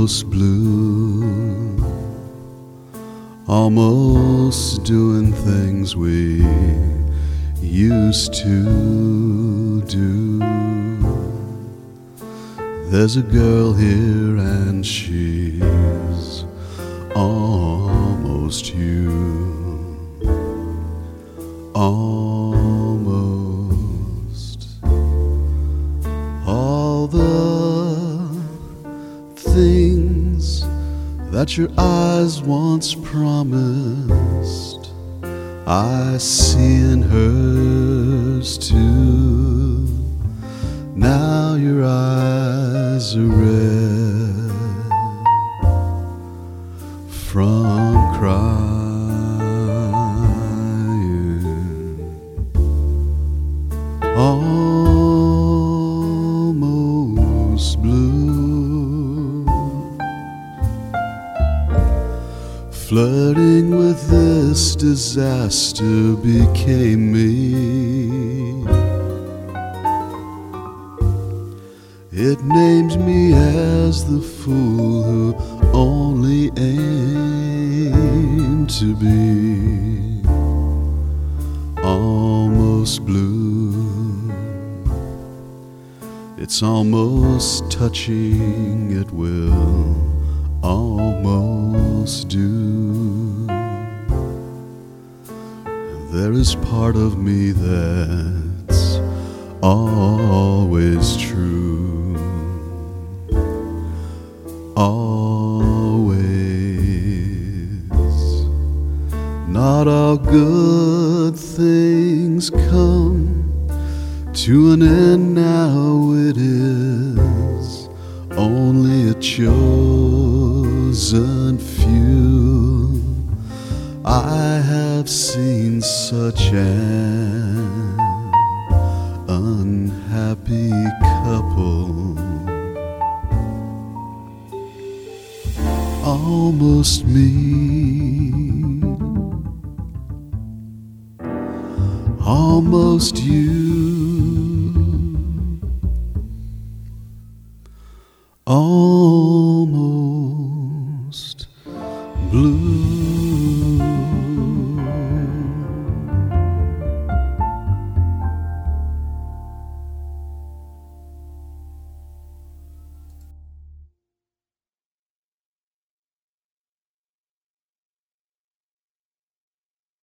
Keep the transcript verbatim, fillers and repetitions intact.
almost blue, almost doing things we used to do. There's a girl here and she's almost you, almost. All the things that your eyes once promised, I see in hers too. Now your eyes are red from crying, almost blue. Flirting with this disaster became me. It names me as the fool who only aimed to be almost blue. It's almost touching, it will almost do. There is part of me that's always true, always. Not all good things come to an end, now it is only a chosen few. I have seen such an unhappy couple, almost me, almost you, almost blue.